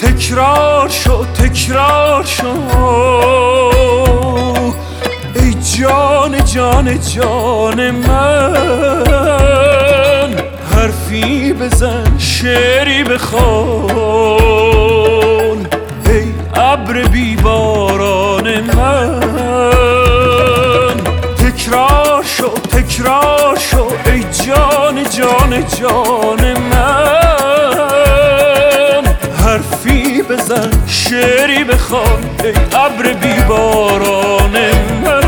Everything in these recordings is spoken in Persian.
تکرار شو تکرار شو ای جان جان جان من، حرفی بزن شعری بخوان ای ابر بی باران من. تکرار شو تکرار شو ای جان جان جان من، حرفی بزن شعری بخوان ای ابر بی باران من.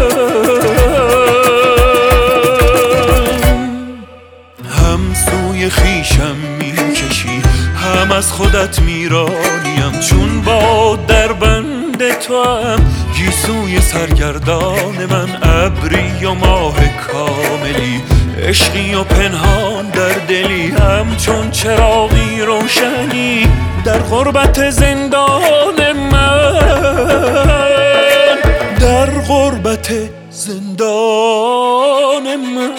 هم سوی خویشم میکشی هم از خودت میرانیم، چون با در بند تو هم گیسوی سرگردان من. ابری و ماه کاملی، عشقی و پنهان در دلی، همچون چراغی روشنی در غربت زندان من، در غربت زندان من.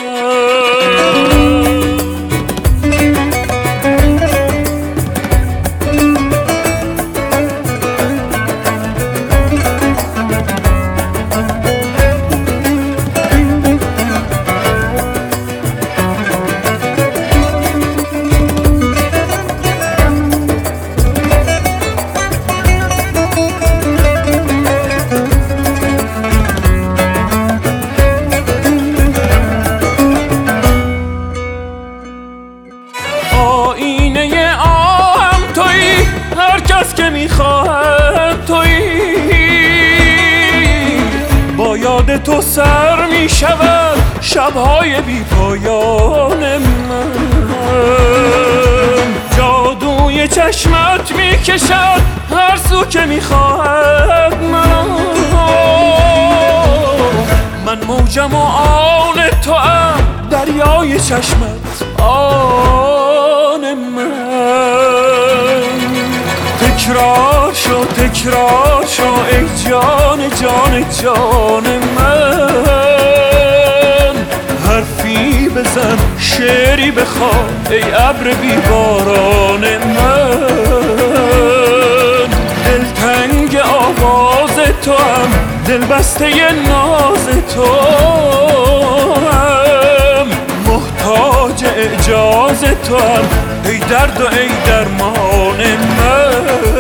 آینه آهم تویی، هر کس که میخواهم تویی، با یاد تو سر میشود شبهای بی پایان من. جادوی چشمت میکشد هر سو که میخواهد من موجم و آن تو ام، دریای چشمت آن من. تکرار شو تکرار شو ای جان جان جان من، حرفی بزن شعری بخوان ای ابر بی باران من. دلتنگ آواز تو هم، دل بسته ناز تو هم، محتاج اعجاز تو هم ای درد و ای درمان من.